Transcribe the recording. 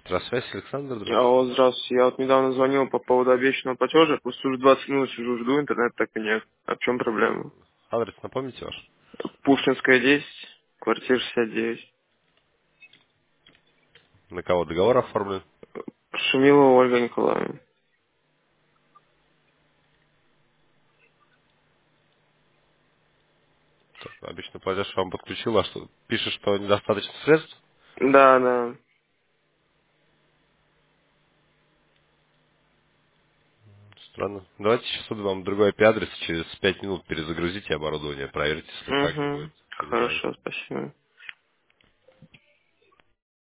Здравствуйте, Александр, здравствуйте. Алло, здравствуйте. Я вот недавно звонил по поводу обещанного платежа. Просто уже 20 минут сижу, жду, интернет так и нет. А в чем проблема? Адрес напомните ваш? Пушкинская 10, квартира 69. На кого договор оформлен? Шумилова Ольга Николаевна. Так, обычно платеж вам подключил, а что? Пишет, что недостаточно средств? Да, да. Странно. Давайте сейчас вам другой IP-адрес, через 5 минут перезагрузите оборудование, проверьте, если так же Угу. будет. Или нет. Хорошо, спасибо.